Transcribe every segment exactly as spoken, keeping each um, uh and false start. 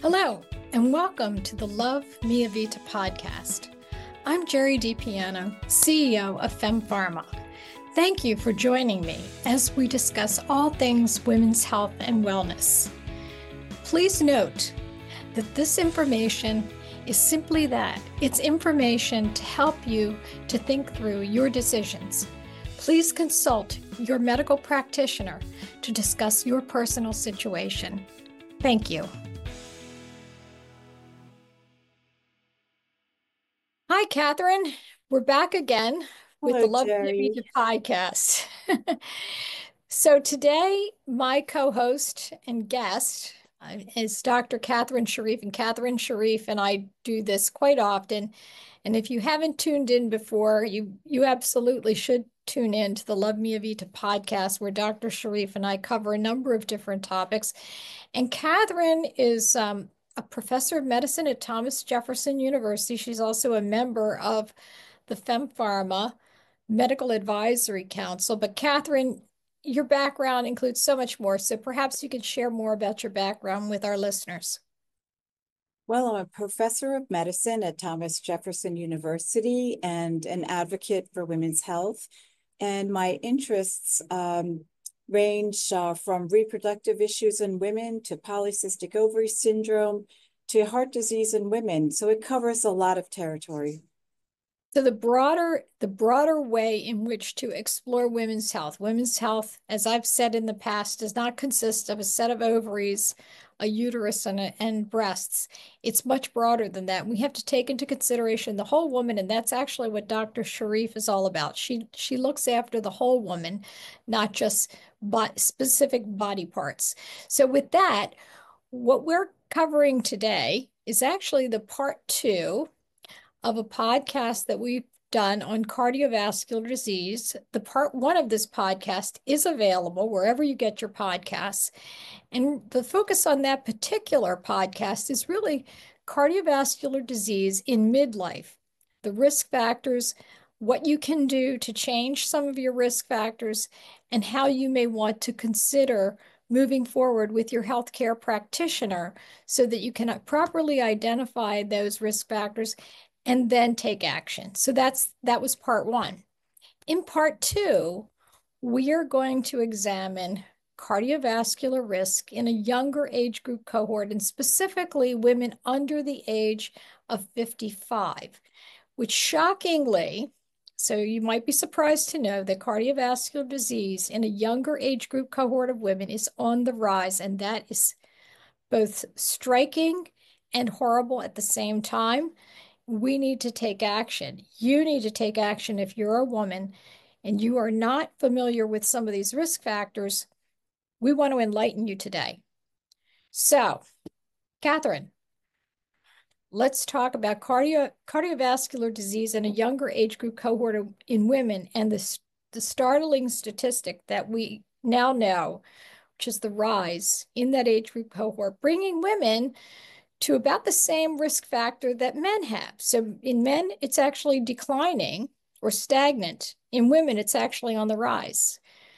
Hello, and welcome to the Love Mia Vita podcast. I'm Jerry DiPiano, C E O of FemPharma. Thank you for joining me as we discuss all things women's health and wellness. Please note that this information is simply that. It's information to help you to think through your decisions. Please consult your medical practitioner to discuss your personal situation. Thank you. Hi, Catherine. We're back again with Hello, the Love Mia Jerry. Vita podcast. So today, my co-host and guest uh, is Doctor Catherine Sharif, and Catherine Sharif and I do this quite often. And if you haven't tuned in before, you you absolutely should tune in to the Love Mia Vita podcast, where Doctor Sharif and I cover a number of different topics. And Catherine is um, a professor of medicine at Thomas Jefferson University. She's also a member of the FemPharma Medical Advisory Council. But Catherine, your background includes so much more. So perhaps you could share more about your background with our listeners. Well, I'm a professor of medicine at Thomas Jefferson University and an advocate for women's health. And my interests um, range uh, from reproductive issues in women to polycystic ovary syndrome to heart disease in women. So it covers a lot of territory. So the broader the broader way in which to explore women's health. Women's health, as I've said in the past, does not consist of a set of ovaries, a uterus, and, a, and breasts. It's much broader than that. We have to take into consideration the whole woman, and that's actually what Doctor Sharif is all about. She she looks after the whole woman, not just but specific body parts. So with that, what we're covering today is actually the part two of a podcast that we've done on cardiovascular disease. The part one of this podcast is available wherever you get your podcasts. And the focus on that particular podcast is really cardiovascular disease in midlife, the risk factors, what you can do to change some of your risk factors, and how you may want to consider moving forward with your healthcare practitioner so that you can properly identify those risk factors and then take action. So that's that was part one. In part two, we are going to examine cardiovascular risk in a younger age group cohort, and specifically women under the age of fifty-five, which shockingly, so you might be surprised to know that cardiovascular disease in a younger age group cohort of women is on the rise, and that is both striking and horrible at the same time. We need to take action. You need to take action if you're a woman and you are not familiar with some of these risk factors. We want to enlighten you today. So, Catherine, let's talk about cardio, cardiovascular disease in a younger age group cohort of, in women, and the, the startling statistic that we now know, which is the rise in that age group cohort, bringing women to about the same risk factor that men have. So in men, it's actually declining or stagnant. In women, it's actually on the rise.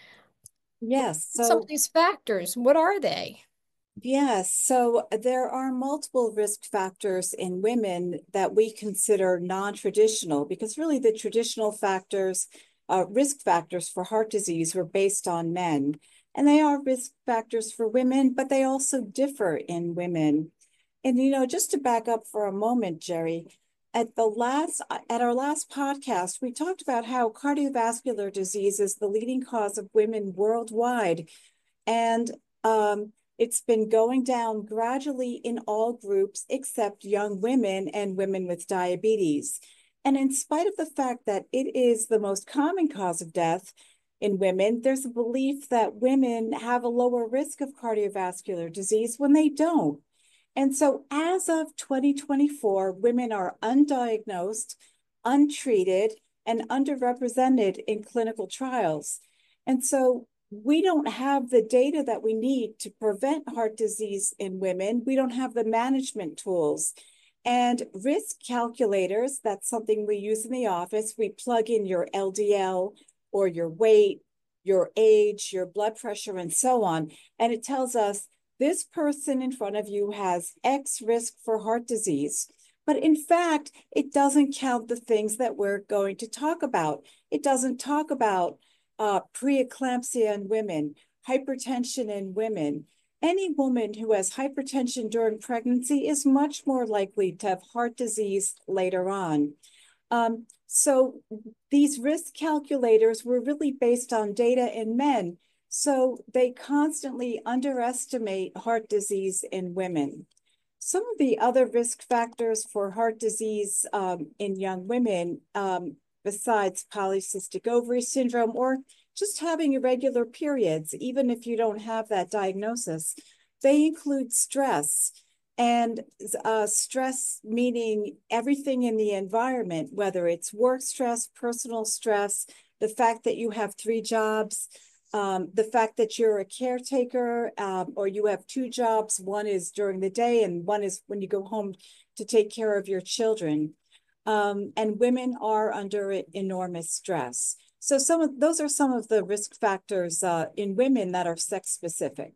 Yes. Some of So, these factors, what are they? yes. So there are multiple risk factors in women that we consider non-traditional because really the traditional factors, uh, risk factors for heart disease were based on men. And they are risk factors for women, but they also differ in women. And, you know, just to back up for a moment, Jerry, at the last, at our last podcast, we talked about how cardiovascular disease is the leading cause of women worldwide. And um, it's been going down gradually in all groups except young women and women with diabetes. And in spite of the fact that it is the most common cause of death in women, there's a belief that women have a lower risk of cardiovascular disease when they don't. And so as of twenty twenty-four, women are undiagnosed, untreated, and underrepresented in clinical trials. And so we don't have the data that we need to prevent heart disease in women. We don't have the management tools. And risk calculators, that's something we use in the office. We plug in your L D L or your weight, your age, your blood pressure, and so on. And it tells us this person in front of you has X risk for heart disease. But in fact, it doesn't count the things that we're going to talk about. It doesn't talk about uh, preeclampsia in women, hypertension in women. Any woman who has hypertension during pregnancy is much more likely to have heart disease later on. Um, so these risk calculators were really based on data in men. So they constantly underestimate heart disease in women. Some of the other risk factors for heart disease um, in young women, um, besides polycystic ovary syndrome or just having irregular periods, even if you don't have that diagnosis, they include stress. And uh, stress meaning everything in the environment, whether it's work stress, personal stress, the fact that you have three jobs, um, the fact that you're a caretaker, um, or you have two jobs, one is during the day and one is when you go home to take care of your children. Um, and women are under enormous stress. So some of those are some of the risk factors uh, in women that are sex specific.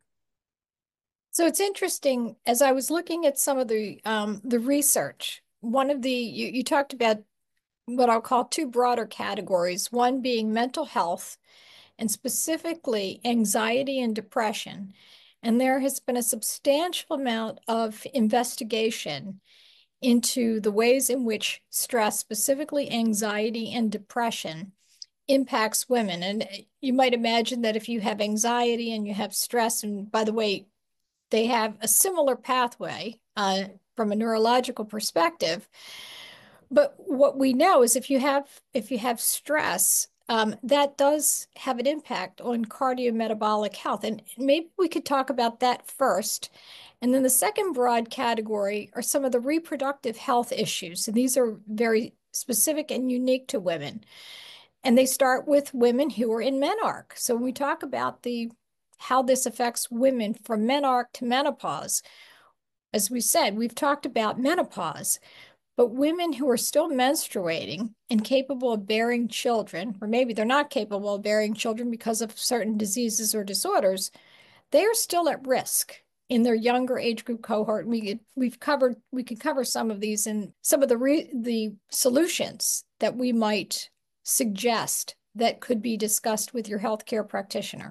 So it's interesting, as I was looking at some of the um, the research, one of the, you, you talked about what I'll call two broader categories, one being mental health and specifically anxiety and depression. And there has been a substantial amount of investigation into the ways in which stress, specifically anxiety and depression, impacts women. And you might imagine that if you have anxiety and you have stress, and by the way, they have a similar pathway uh, from a neurological perspective. But what we know is if you have if you have stress, um, that does have an impact on cardiometabolic health. And maybe we could talk about that first. And then the second broad category are some of the reproductive health issues. And these are very specific and unique to women. And they start with women who are in menarche. So when we talk about the how this affects women from menarche to menopause, as we said, we've talked about menopause, but women who are still menstruating and capable of bearing children, or maybe they're not capable of bearing children because of certain diseases or disorders, they are still at risk in their younger age group cohort. We we've covered we can cover some of these and some of the re, the solutions that we might suggest that could be discussed with your healthcare practitioner.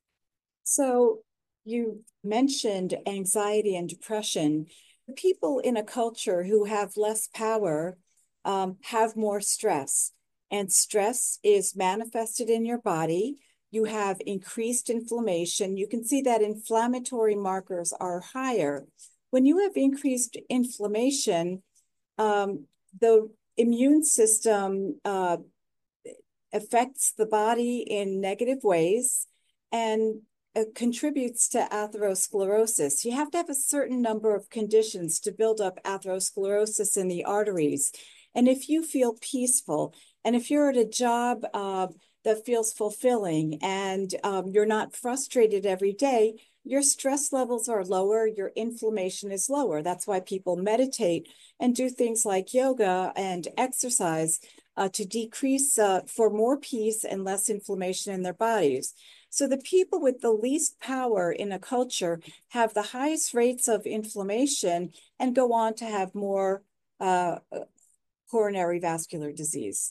So you mentioned anxiety and depression. People in a culture who have less power um, have more stress, and stress is manifested in your body. You have increased inflammation. You can see that inflammatory markers are higher. When you have increased inflammation, um, the immune system uh, affects the body in negative ways and uh, contributes to atherosclerosis. You have to have a certain number of conditions to build up atherosclerosis in the arteries. And if you feel peaceful, and if you're at a job uh, that feels fulfilling, and um, you're not frustrated every day, your stress levels are lower, your inflammation is lower. That's why people meditate and do things like yoga and exercise uh, to decrease, uh, for more peace and less inflammation in their bodies. So the people with the least power in a culture have the highest rates of inflammation and go on to have more uh, coronary vascular disease.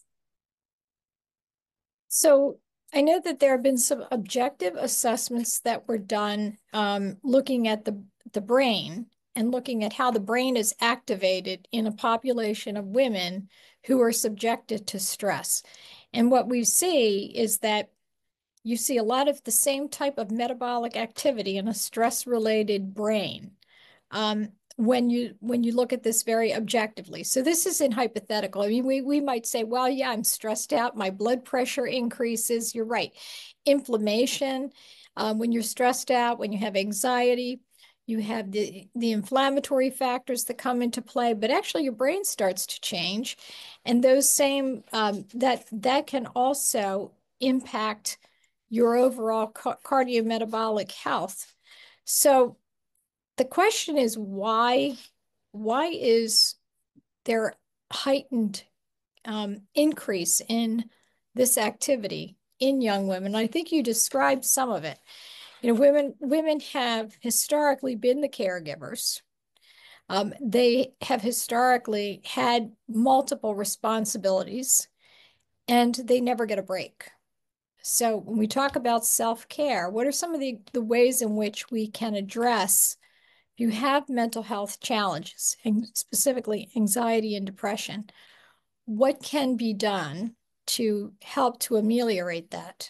So I know that there have been some objective assessments that were done um, looking at the, the brain and looking at how the brain is activated in a population of women who are subjected to stress. And what we see is that you see a lot of the same type of metabolic activity in a stress-related brain. Um, when you when you look at this very objectively. So this isn't hypothetical. I mean, we, we might say, well, yeah, I'm stressed out. My blood pressure increases. You're right. Inflammation, um, when you're stressed out, when you have anxiety, you have the, the inflammatory factors that come into play, but actually your brain starts to change. And those same, um, that, that can also impact your overall ca cardiometabolic health. So the question is why, why is there heightened um, increase in this activity in young women? I think you described some of it. You know, women women have historically been the caregivers. Um, they have historically had multiple responsibilities and they never get a break. So when we talk about self-care, what are some of the, the ways in which we can address if you have mental health challenges, and specifically anxiety and depression, what can be done to help to ameliorate that?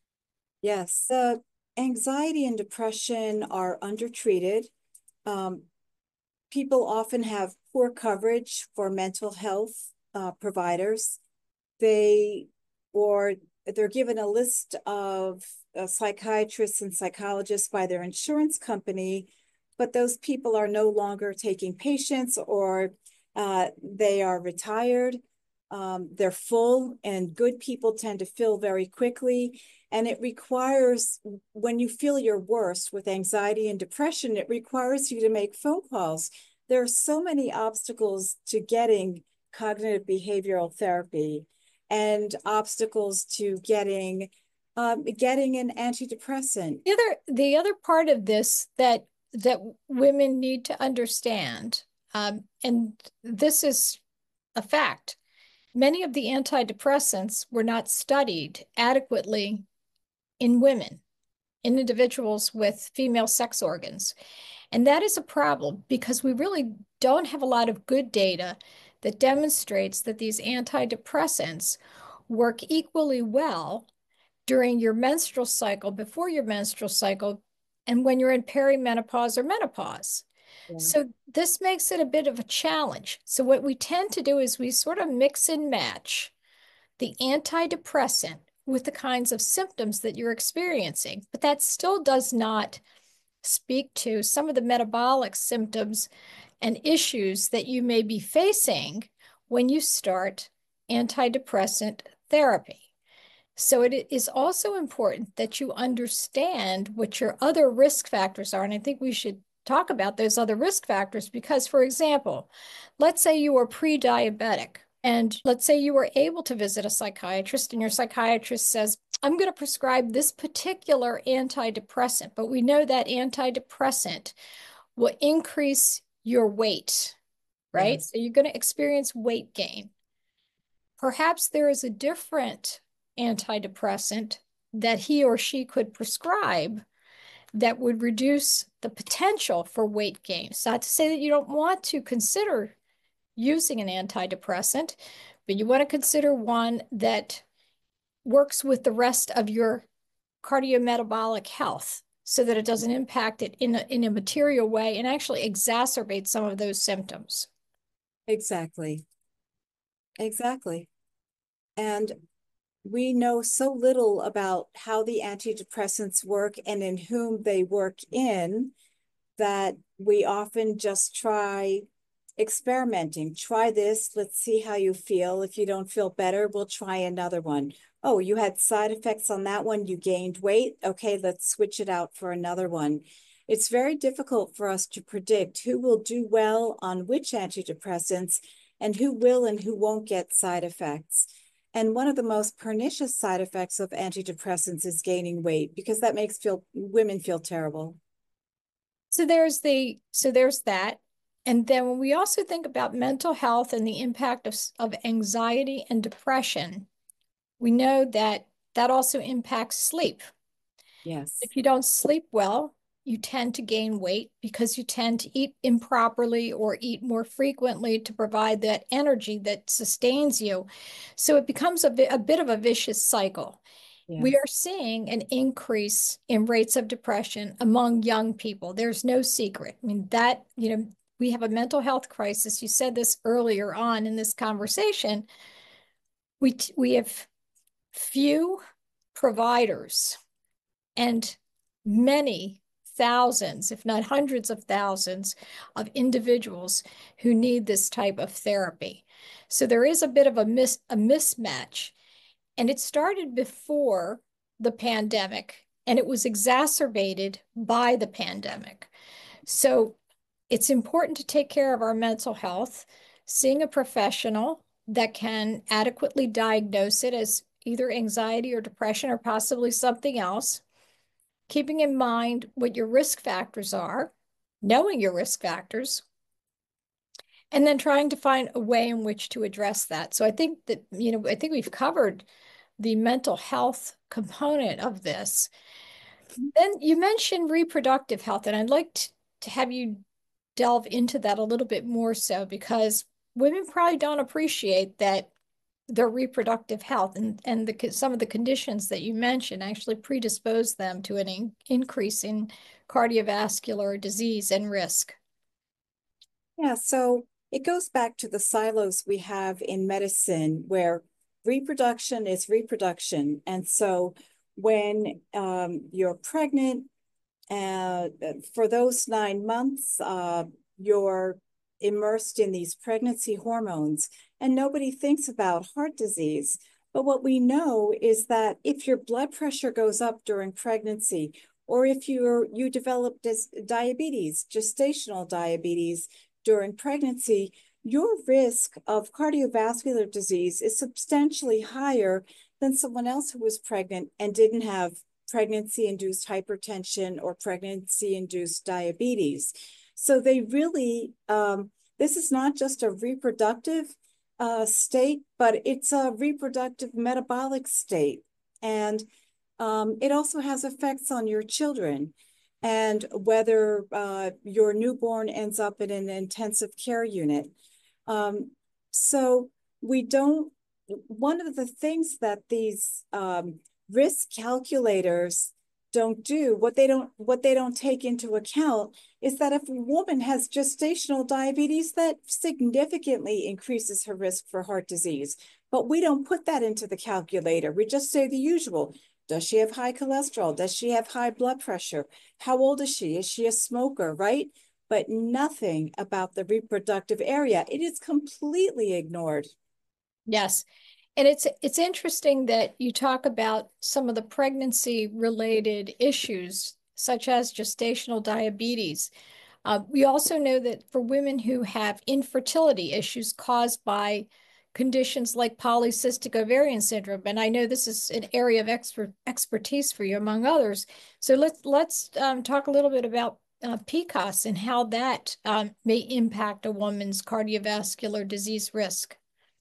Yes, uh, anxiety and depression are undertreated. Um, People often have poor coverage for mental health uh, providers. They or they're given a list of uh, psychiatrists and psychologists by their insurance company, but those people are no longer taking patients, or uh, they are retired. Um, they're full, and good people tend to fill very quickly. And it requires, when you feel your worst with anxiety and depression, it requires you to make phone calls. There are so many obstacles to getting cognitive behavioral therapy, and obstacles to getting um, getting an antidepressant. The other the other part of this that that women need to understand, um, and this is a fact, many of the antidepressants were not studied adequately in women, in individuals with female sex organs. And that is a problem because we really don't have a lot of good data that demonstrates that these antidepressants work equally well during your menstrual cycle, before your menstrual cycle, and when you're in perimenopause or menopause. Yeah. So this makes it a bit of a challenge. So what we tend to do is we sort of mix and match the antidepressant with the kinds of symptoms that you're experiencing, but that still does not speak to some of the metabolic symptoms and issues that you may be facing when you start antidepressant therapy. So it is also important that you understand what your other risk factors are. And I think we should talk about those other risk factors because, for example, let's say you are pre-diabetic and let's say you were able to visit a psychiatrist and your psychiatrist says, I'm going to prescribe this particular antidepressant, but we know that antidepressant will increase your weight, right? Yes. So you're going to experience weight gain. Perhaps there is a different antidepressant that he or she could prescribe that would reduce the potential for weight gain. It's not to say that you don't want to consider using an antidepressant, but you want to consider one that works with the rest of your cardiometabolic health so that it doesn't impact it in a, in a material way and actually exacerbate some of those symptoms. Exactly. Exactly. And we know so little about how the antidepressants work and in whom they work in, that we often just try experimenting. Try this, let's see how you feel. If you don't feel better, we'll try another one. Oh, you had side effects on that one, you gained weight. Okay, let's switch it out for another one. It's very difficult for us to predict who will do well on which antidepressants and who will and who won't get side effects. And one of the most pernicious side effects of antidepressants is gaining weight, because that makes feel women feel terrible. So there's the so there's that. And then when we also think about mental health and the impact of, of anxiety and depression, we know that that also impacts sleep. Yes, If you don't sleep well, you tend to gain weight because you tend to eat improperly or eat more frequently to provide that energy that sustains you. So it becomes a, a bit of a vicious cycle. We yes. are seeing an increase in rates of depression among young people. There's no secret. I mean, that, you know, we have a mental health crisis. You said this earlier on in this conversation. We, we have few providers and many thousands, if not hundreds of thousands, of individuals who need this type of therapy. So there is a bit of a, mis a mismatch. And it started before the pandemic, and it was exacerbated by the pandemic. So it's important to take care of our mental health, seeing a professional that can adequately diagnose it as either anxiety or depression or possibly something else. keeping in mind what your risk factors are, knowing your risk factors, and then trying to find a way in which to address that. So I think that, you know, I think we've covered the mental health component of this. Then you mentioned reproductive health, and I'd like to, to have you delve into that a little bit more so, because women probably don't appreciate that their reproductive health and, and the, some of the conditions that you mentioned actually predispose them to an in, increase in cardiovascular disease and risk. Yeah, so it goes back to the silos we have in medicine where reproduction is reproduction. And so when um, you're pregnant, uh, for those nine months, uh, you're immersed in these pregnancy hormones, and nobody thinks about heart disease. But what we know is that if your blood pressure goes up during pregnancy, or if you're you develop this diabetes, gestational diabetes during pregnancy, your risk of cardiovascular disease is substantially higher than someone else who was pregnant and didn't have pregnancy-induced hypertension or pregnancy-induced diabetes. So they really, um, this is not just a reproductive uh, state, but it's a reproductive metabolic state. And um, it also has effects on your children and whether uh, your newborn ends up in an intensive care unit. Um, so we don't, one of the things that these um, risk calculators don't do, what they don't, what they don't take into account is that if a woman has gestational diabetes, that significantly increases her risk for heart disease. But we don't put that into the calculator. We just say the usual. Does she have high cholesterol? Does she have high blood pressure? How old is she? Is she a smoker, right? But nothing about the reproductive area. It is completely ignored. Yes. And it's it's interesting that you talk about some of the pregnancy related issues, such as gestational diabetes. Uh, we also know that for women who have infertility issues caused by conditions like polycystic ovarian syndrome, and I know this is an area of expert expertise for you, among others. So let's let's um, talk a little bit about uh, P C O S and how that um, may impact a woman's cardiovascular disease risk.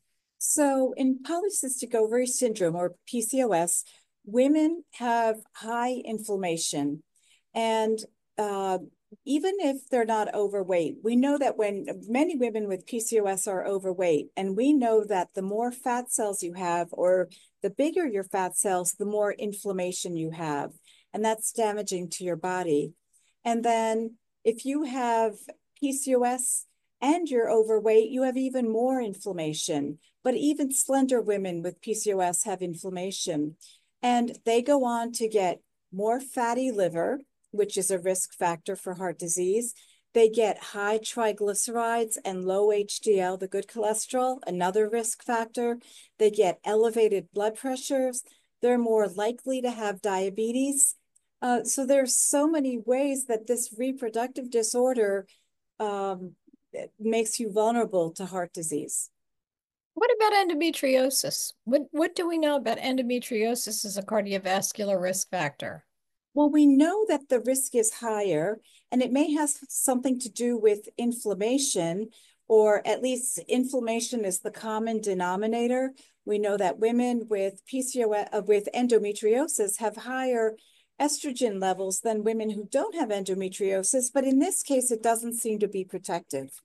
So in polycystic ovary syndrome, or P C O S, women have high inflammation. And uh, even if they're not overweight, we know that when many women with P C O S are overweight, and we know that the more fat cells you have, or the bigger your fat cells, the more inflammation you have. And that's damaging to your body. And then if you have P C O S and you're overweight, you have even more inflammation. But even slender women with P C O S have inflammation. And they go on to get more fatty liver, which is a risk factor for heart disease. They get high triglycerides and low H D L, the good cholesterol, another risk factor. They get elevated blood pressures. They're more likely to have diabetes. Uh, so there's so many ways that this reproductive disorder um, makes you vulnerable to heart disease. What about endometriosis? What what do we know about endometriosis as a cardiovascular risk factor? Well, we know that the risk is higher, and it may have something to do with inflammation, or at least inflammation is the common denominator. We know that women with P C O S, uh, with endometriosis have higher estrogen levels than women who don't have endometriosis, but in this case, it doesn't seem to be protective.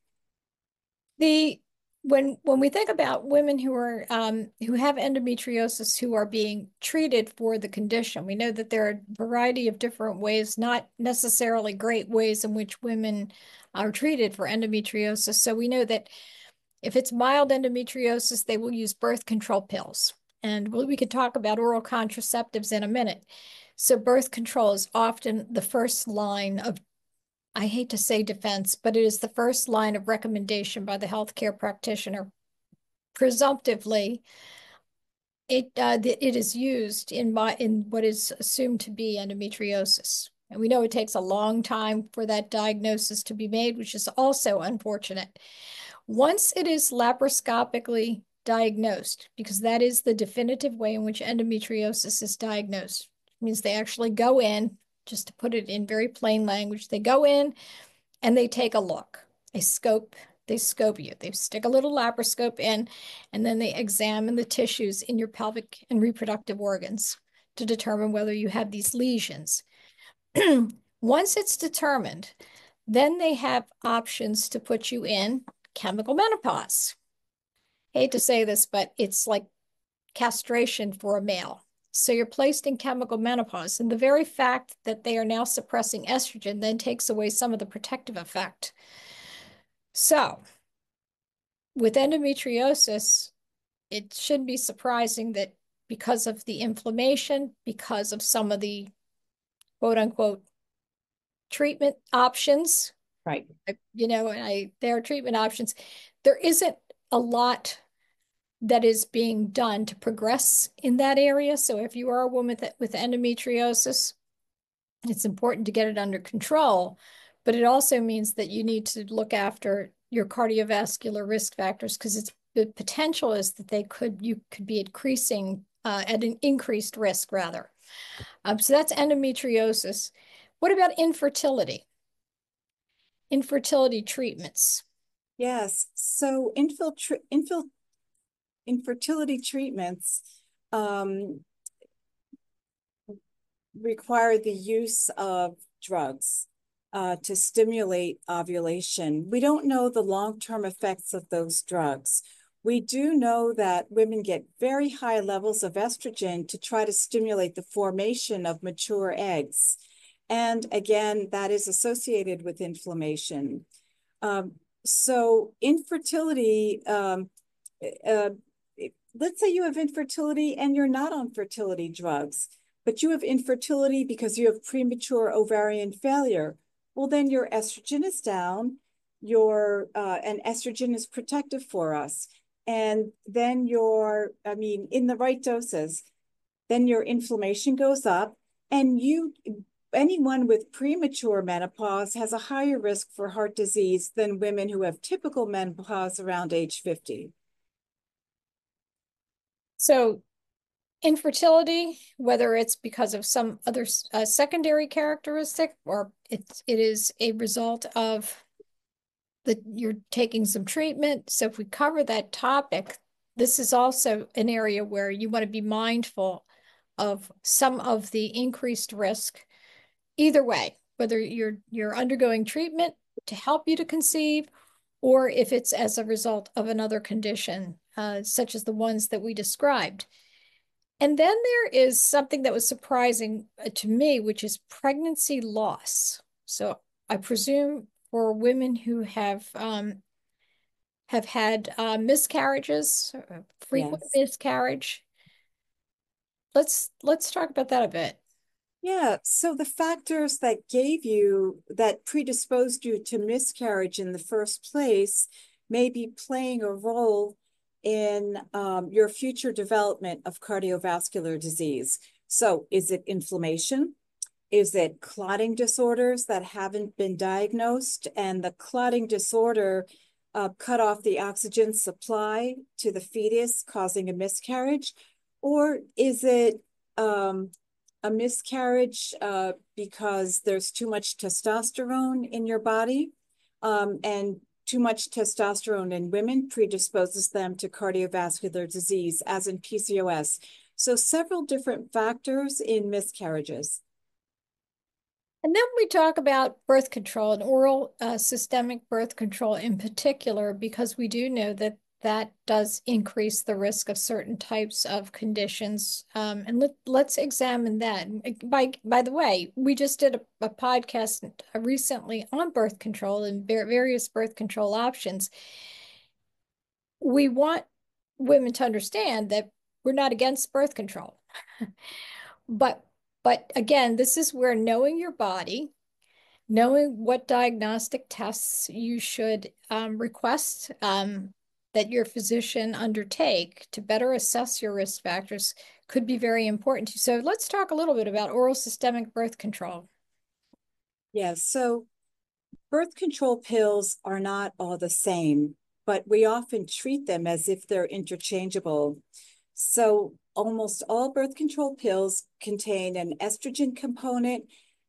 The when when we think about women who are um, who have endometriosis who are being treated for the condition, we know that there are a variety of different ways, not necessarily great ways in which women are treated for endometriosis. So we know that if it's mild endometriosis, they will use birth control pills. And we could talk about oral contraceptives in a minute. So birth control is often the first line of, I hate to say defense, but it is the first line of recommendation by the healthcare practitioner. Presumptively, it uh, it is used in my in what is assumed to be endometriosis. And we know it takes a long time for that diagnosis to be made, which is also unfortunate. Once it is laparoscopically diagnosed, because that is the definitive way in which endometriosis is diagnosed, it means they actually go in, just to put it in very plain language. They go in and they take a look. They scope, they scope you. They stick a little laparoscope in, and then they examine the tissues in your pelvic and reproductive organs to determine whether you have these lesions. Once it's determined, then they have options to put you in chemical menopause. Hate to say this, but it's like castration for a male. So you're placed in chemical menopause, and the very fact that they are now suppressing estrogen then takes away some of the protective effect. So with endometriosis, it shouldn't be surprising that because of the inflammation, because of some of the quote unquote treatment options, Right. you know, and I, there are treatment options, there isn't a lot that is being done to progress in that area. So if you are a woman with, with endometriosis, it's important to get it under control, but it also means that you need to look after your cardiovascular risk factors, because it's the potential is that they could, you could be increasing uh, at an increased risk rather. Um, so that's endometriosis. What about infertility? Infertility treatments. Yes. So infiltra infil infertility treatments um, require the use of drugs uh, to stimulate ovulation. We don't know the long-term effects of those drugs. We do know that women get very high levels of estrogen to try to stimulate the formation of mature eggs. And again, that is associated with inflammation. Um, so infertility, um, uh, let's say you have infertility and you're not on fertility drugs, but you have infertility because you have premature ovarian failure. Well, then your estrogen is down, your, uh, and estrogen is protective for us. And then your, I mean, in the right doses, then your inflammation goes up, and you, anyone with premature menopause has a higher risk for heart disease than women who have typical menopause around age fifty. So infertility, whether it's because of some other uh, secondary characteristic or it's, it is a result of that you're taking some treatment. So if we cover that topic, this is also an area where you want to be mindful of some of the increased risk. Either way, whether you're you're undergoing treatment to help you to conceive, or if it's as a result of another condition, uh, such as the ones that we described. And then there is something that was surprising to me, which is pregnancy loss. So I presume for women who have um, have had uh, miscarriages, uh, frequent Yes. miscarriage. Let's let's talk about that a bit. Yeah, so the factors that gave you, that predisposed you to miscarriage in the first place may be playing a role in um, your future development of cardiovascular disease. So is it inflammation? Is it clotting disorders that haven't been diagnosed, and the clotting disorder uh, cut off the oxygen supply to the fetus, causing a miscarriage? Or is it um, a miscarriage uh, because there's too much testosterone in your body, um, and too much testosterone in women predisposes them to cardiovascular disease, as in P C O S. So several different factors in miscarriages. And then we talk about birth control and oral uh, systemic birth control in particular, because we do know that that does increase the risk of certain types of conditions. Um, and let, let's examine that. By, by the way, we just did a, a podcast recently on birth control and various birth control options. We want women to understand that we're not against birth control. But but again, this is where knowing your body, knowing what diagnostic tests you should um, request um, that your physician undertake to better assess your risk factors could be very important. So let's talk a little bit about oral systemic birth control. Yes, so birth control pills are not all the same, but we often treat them as if they're interchangeable. So almost all birth control pills contain an estrogen component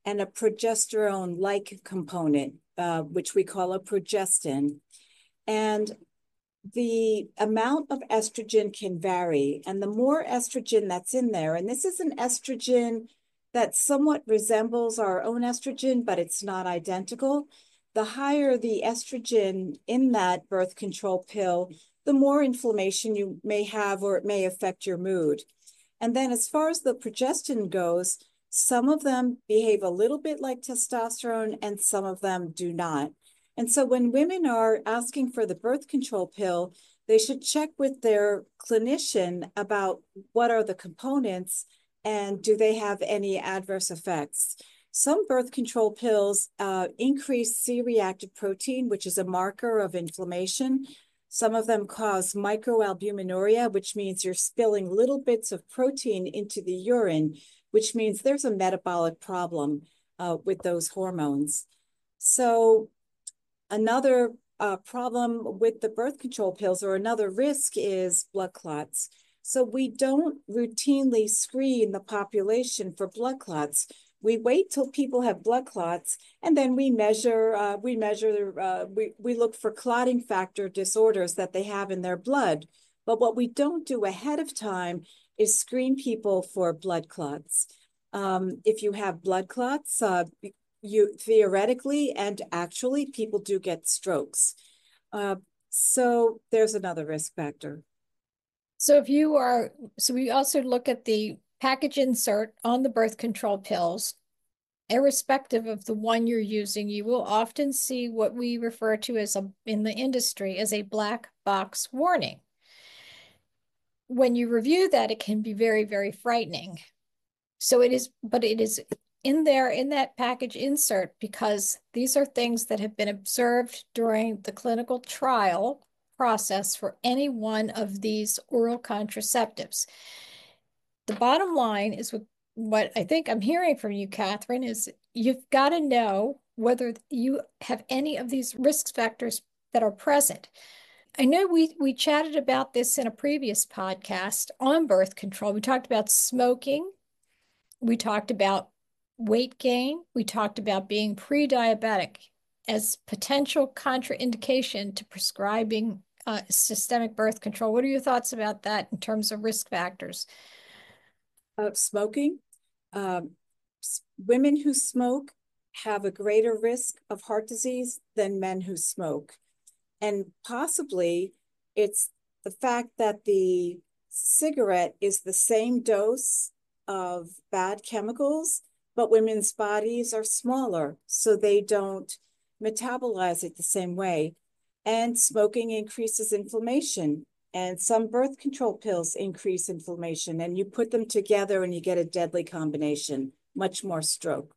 and a progesterone-like component, uh, which we call a progestin. And the amount of estrogen can vary. And the more estrogen that's in there, and this is an estrogen that somewhat resembles our own estrogen, but it's not identical. The higher the estrogen in that birth control pill, the more inflammation you may have, or it may affect your mood. And then as far as the progestin goes, some of them behave a little bit like testosterone and some of them do not. And so when women are asking for the birth control pill, they should check with their clinician about what are the components and do they have any adverse effects. Some birth control pills uh, increase C-reactive protein, which is a marker of inflammation. Some of them cause microalbuminuria, which means you're spilling little bits of protein into the urine, which means there's a metabolic problem uh, with those hormones. So another uh, problem with the birth control pills, or another risk, is blood clots. So we don't routinely screen the population for blood clots. We wait till people have blood clots, and then we measure, uh, we measure, uh, we, we look for clotting factor disorders that they have in their blood. But what we don't do ahead of time is screen people for blood clots. Um, if you have blood clots, uh, you theoretically and actually people do get strokes. Uh, so there's another risk factor. So if you are, so we also look at the package insert on the birth control pills. Irrespective of the one you're using, you will often see what we refer to as a, in the industry, as a black box warning. When you review that, it can be very, very frightening. So it is, but it is in there in that package insert because these are things that have been observed during the clinical trial process for any one of these oral contraceptives. The bottom line is what, what I think I'm hearing from you, Catherine, is you've got to know whether you have any of these risk factors that are present. I know we, we chatted about this in a previous podcast on birth control. We talked about smoking. We talked about weight gain. We talked about being pre-diabetic as potential contraindication to prescribing uh, systemic birth control. What are your thoughts about that in terms of risk factors? Uh, smoking. Um, women who smoke have a greater risk of heart disease than men who smoke. And possibly it's the fact that the cigarette is the same dose of bad chemicals, but women's bodies are smaller, so they don't metabolize it the same way. And smoking increases inflammation. And some birth control pills increase inflammation, and you put them together and you get a deadly combination, much more stroke.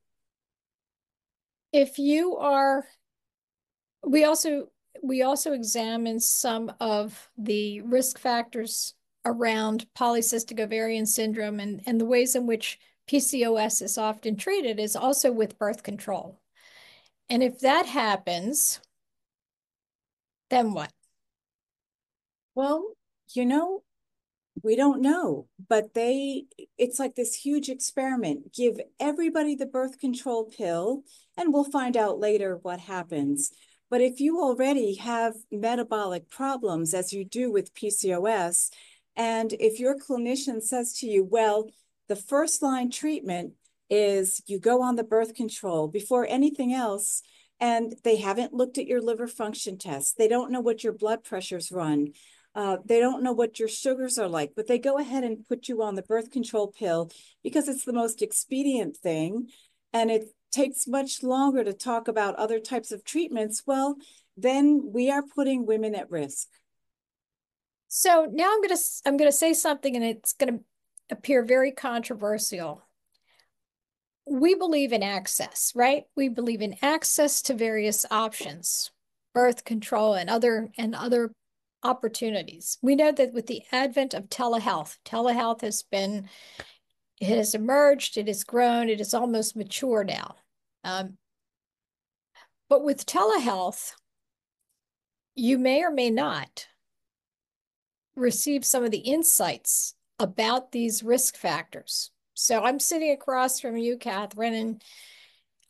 If you are, we also, we also examine some of the risk factors around polycystic ovarian syndrome, and, and the ways in which P C O S is often treated is also with birth control. And if that happens, then what? Well, you know, we don't know, but they, it's like this huge experiment. Give everybody the birth control pill, and we'll find out later what happens. But if you already have metabolic problems, as you do with P C O S, and if your clinician says to you, well, the first line treatment is you go on the birth control before anything else, and they haven't looked at your liver function tests, they don't know what your blood pressures run, Uh, they don't know what your sugars are like, but they go ahead and put you on the birth control pill because it's the most expedient thing. And it takes much longer to talk about other types of treatments. Well, then we are putting women at risk. So now I'm going to I'm going to say something, and it's going to appear very controversial. We believe in access, right? We believe in access to various options, birth control and other and other opportunities. We know that with the advent of telehealth, telehealth has been, it has emerged, it has grown, it is almost mature now. Um, but with telehealth, you may or may not receive some of the insights about these risk factors. So I'm sitting across from you, Catherine, and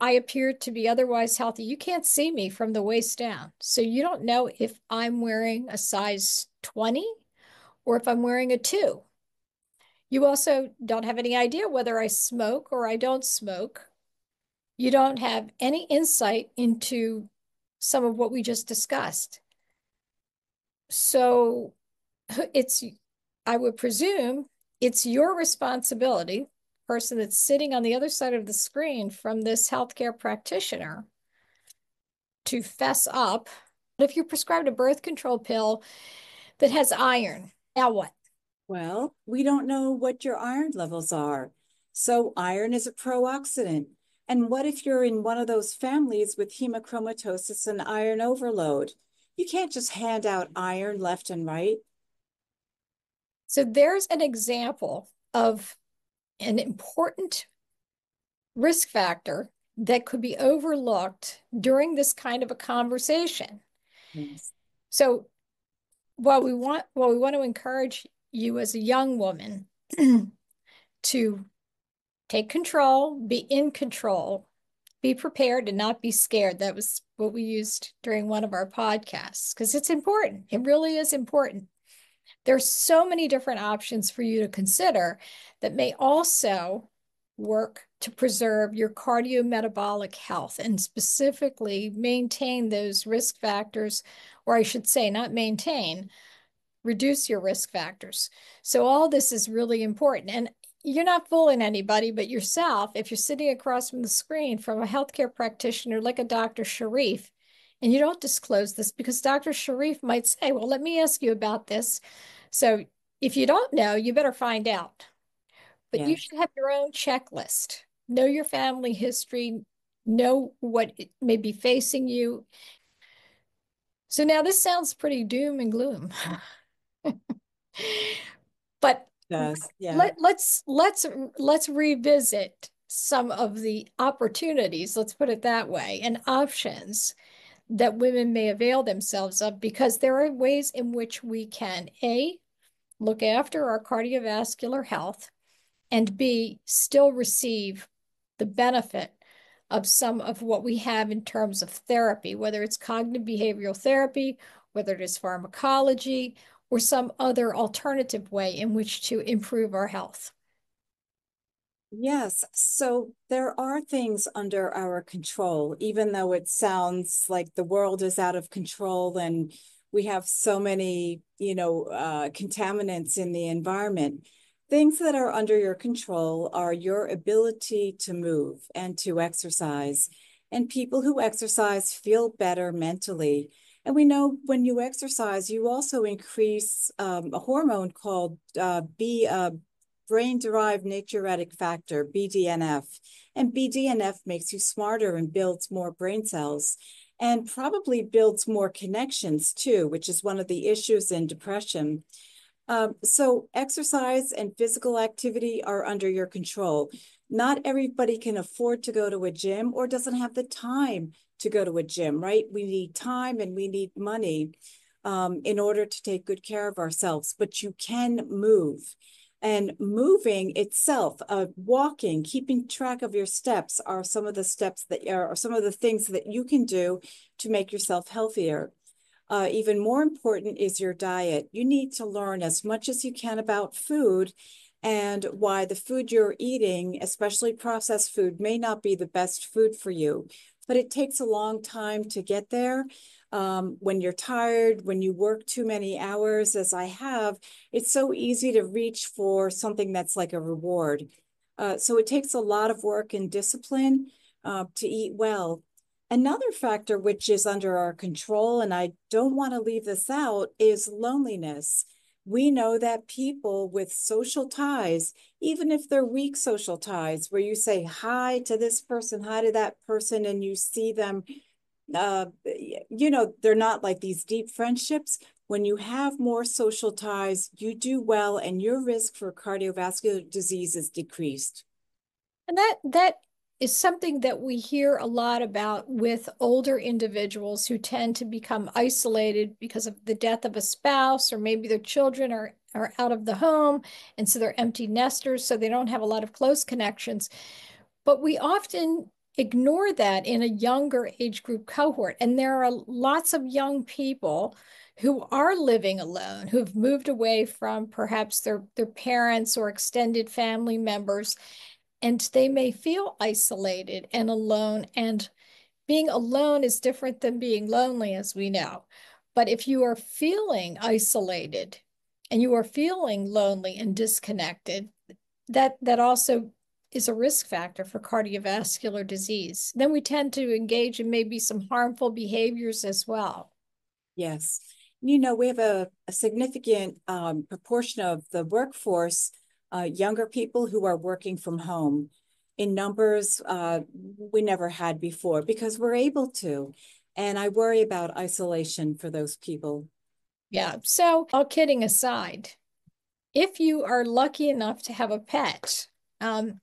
I appear to be otherwise healthy. You can't see me from the waist down. So you don't know if I'm wearing a size twenty or if I'm wearing a two. You also don't have any idea whether I smoke or I don't smoke. You don't have any insight into some of what we just discussed. So it's, I would presume it's your responsibility, person that's sitting on the other side of the screen from this healthcare practitioner, to fess up. If you're prescribed a birth control pill that has iron, now what? Well, we don't know what your iron levels are. So iron is a pro-oxidant. And what if you're in one of those families with hemochromatosis and iron overload? You can't just hand out iron left and right. So there's an example of an important risk factor that could be overlooked during this kind of a conversation. Yes. So while we want, while we want to encourage you as a young woman to take control, be in control, be prepared and not be scared. That was what we used during one of our podcasts, because it's important. It really is important. There's so many different options for you to consider that may also work to preserve your cardiometabolic health and specifically maintain those risk factors, or I should say, not maintain, reduce your risk factors. So all this is really important. And you're not fooling anybody but yourself if you're sitting across from the screen from a healthcare practitioner like a Doctor Sharif, and you don't disclose this, because Doctor Sharif might say, well, let me ask you about this. So if you don't know, you better find out. But you Yes. should have your own checklist. Know your family history, know what may be facing you. So now this sounds pretty doom and gloom. But Does. Yeah. let, let's let's let's revisit some of the opportunities, let's put it that way, and options that women may avail themselves of, because there are ways in which we can A, look after our cardiovascular health, and B, still receive the benefit of some of what we have in terms of therapy, whether it's cognitive behavioral therapy, whether it is pharmacology, or some other alternative way in which to improve our health. Yes. So there are things under our control, even though it sounds like the world is out of control and we have so many, you know, uh, contaminants in the environment. Things that are under your control are your ability to move and to exercise. And people who exercise feel better mentally. And we know when you exercise, you also increase um, a hormone called uh, B, uh, brain-derived natriuretic factor, B D N F. And B D N F makes you smarter and builds more brain cells and probably builds more connections too, which is one of the issues in depression. Um, so exercise and physical activity are under your control. Not everybody can afford to go to a gym or doesn't have the time to go to a gym, right? We need time and we need money um, in order to take good care of ourselves, but you can move. And moving itself, uh, walking, keeping track of your steps are some of the steps that are, are some of the things that you can do to make yourself healthier. Uh, even more important is your diet. You need to learn as much as you can about food and why the food you're eating, especially processed food, may not be the best food for you. But it takes a long time to get there. Um, when you're tired, when you work too many hours, as I have, it's so easy to reach for something that's like a reward. Uh, so it takes a lot of work and discipline uh, to eat well. Another factor which is under our control, and I don't want to leave this out, is loneliness. We know that people with social ties, even if they're weak social ties, where you say hi to this person, hi to that person, and you see them, uh, you know, they're not like these deep friendships. When you have more social ties, you do well, and your risk for cardiovascular disease is decreased. And that that is something that we hear a lot about with older individuals who tend to become isolated because of the death of a spouse, or maybe their children are, are out of the home, and so they're empty nesters, so they don't have a lot of close connections. But we often ignore that in a younger age group cohort. And there are lots of young people who are living alone, who've moved away from perhaps their, their parents or extended family members, and they may feel isolated and alone. And being alone is different than being lonely, as we know. But if you are feeling isolated and you are feeling lonely and disconnected, that, that also is a risk factor for cardiovascular disease. Then we tend to engage in maybe some harmful behaviors as well. Yes. You know, we have a, a significant um, proportion of the workforce, uh, younger people who are working from home in numbers uh, we never had before because we're able to. And I worry about isolation for those people. Yeah. So, all kidding aside, if you are lucky enough to have a pet, um,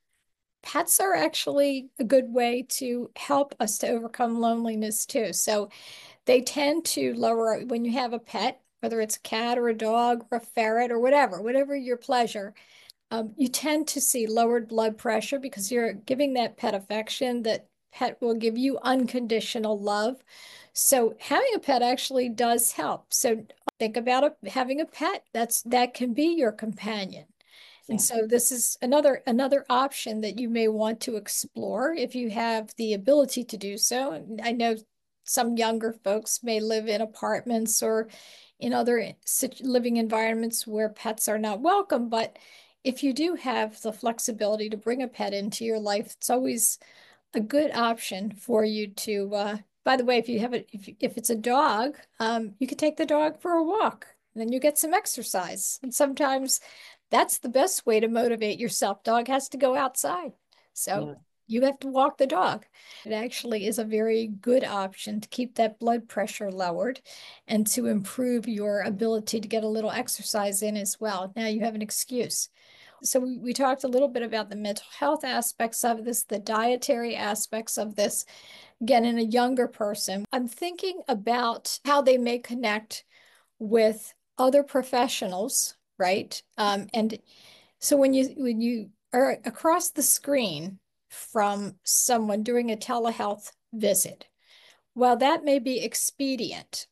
pets are actually a good way to help us to overcome loneliness too. So they tend to lower, when you have a pet, whether it's a cat or a dog or a ferret or whatever, whatever your pleasure, um, you tend to see lowered blood pressure because you're giving that pet affection. That pet will give you unconditional love. So having a pet actually does help. So think about it, having a pet, that's that can be your companion. And Yeah. so this is another another option that you may want to explore if you have the ability to do so. And I know some younger folks may live in apartments or in other living environments where pets are not welcome, but if you do have the flexibility to bring a pet into your life, it's always a good option for you to, uh, by the way, if you have it, if, if it's a dog, um, you could take the dog for a walk and then you get some exercise. And sometimes that's the best way to motivate yourself. Dog has to go outside. So Yeah. you have to walk the dog. It actually is a very good option to keep that blood pressure lowered and to improve your ability to get a little exercise in as well. Now you have an excuse. So we, we talked a little bit about the mental health aspects of this, the dietary aspects of this. Again, in a younger person, I'm thinking about how they may connect with other professionals, right? Um, and so when you when you are across the screen from someone during a telehealth visit, while that may be expedient,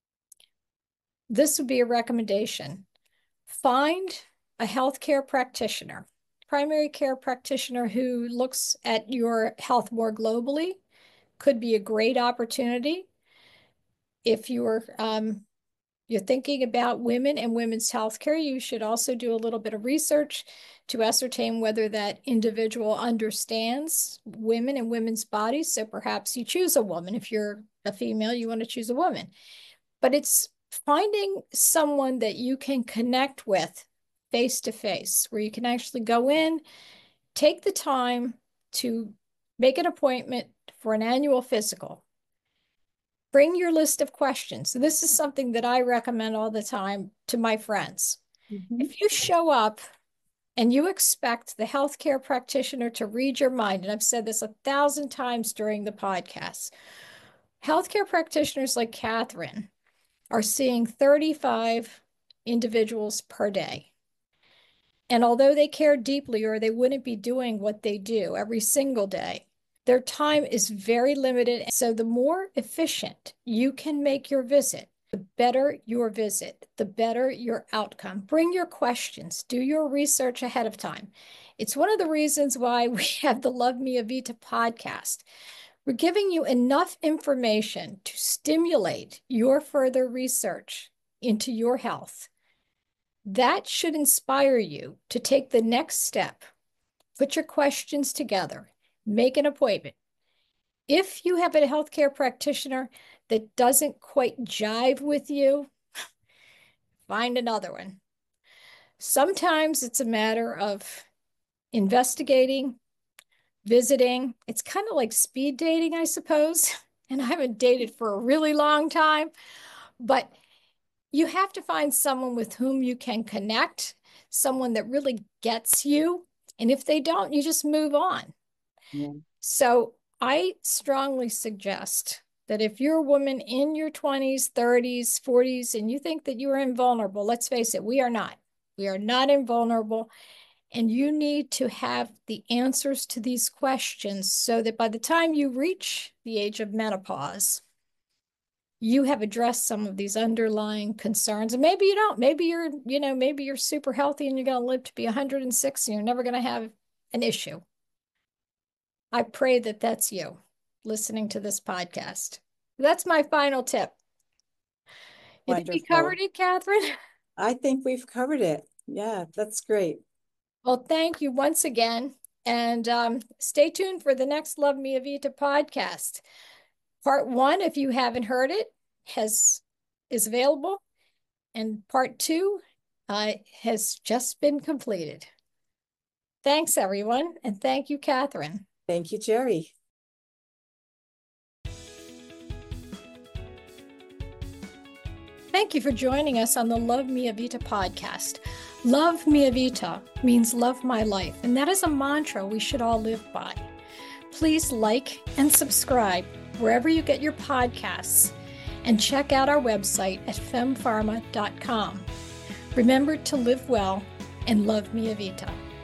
this would be a recommendation. Find a healthcare practitioner, primary care practitioner who looks at your health more globally. Could be a great opportunity. If you're um, you're thinking about women and women's healthcare, you should also do a little bit of research to ascertain whether that individual understands women and women's bodies. So perhaps you choose a woman. If you're a female, you want to choose a woman. But it's finding someone that you can connect with face to face, where you can actually go in, take the time to make an appointment for an annual physical. Bring your list of questions. So this is something that I recommend all the time to my friends. Mm-hmm. If you show up and you expect the healthcare practitioner to read your mind, and I've said this a thousand times during the podcast, healthcare practitioners like Catherine are seeing thirty-five individuals per day. And although they care deeply, or they wouldn't be doing what they do every single day, their time is very limited. So the more efficient you can make your visit, the better your visit, the better your outcome. Bring your questions, do your research ahead of time. It's one of the reasons why we have the Love Me Avita podcast. We're giving you enough information to stimulate your further research into your health. That should inspire you to take the next step. Put your questions together, make an appointment. If you have a healthcare practitioner that doesn't quite jive with you, find another one. Sometimes it's a matter of investigating, visiting. It's kind of like speed dating, I suppose. And I haven't dated for a really long time, but you have to find someone with whom you can connect, someone that really gets you. And if they don't, you just move on. Yeah. So I strongly suggest that if you're a woman in your twenties, thirties, forties, and you think that you are invulnerable, let's face it, we are not. We are not invulnerable. And you need to have the answers to these questions so that by the time you reach the age of menopause, you have addressed some of these underlying concerns. And maybe you don't. Maybe you're, you know, maybe you're super healthy and you're going to live to be one hundred six and you're never going to have an issue. I pray that that's you listening to this podcast. That's my final tip. You think we covered it, Catherine? I think we've covered it. Yeah, that's great. Well, thank you once again. And um, stay tuned for the next Love Mia Vita podcast. Part one, if you haven't heard it, has is available. And part two uh, has just been completed. Thanks, everyone. And thank you, Catherine. Thank you, Jerry. Thank you for joining us on the Love Mia Vita podcast. Love Mia Vita means love my life, and that is a mantra we should all live by. Please like and subscribe wherever you get your podcasts, and check out our website at fem pharma dot com. Remember to live well and love Mia Vita.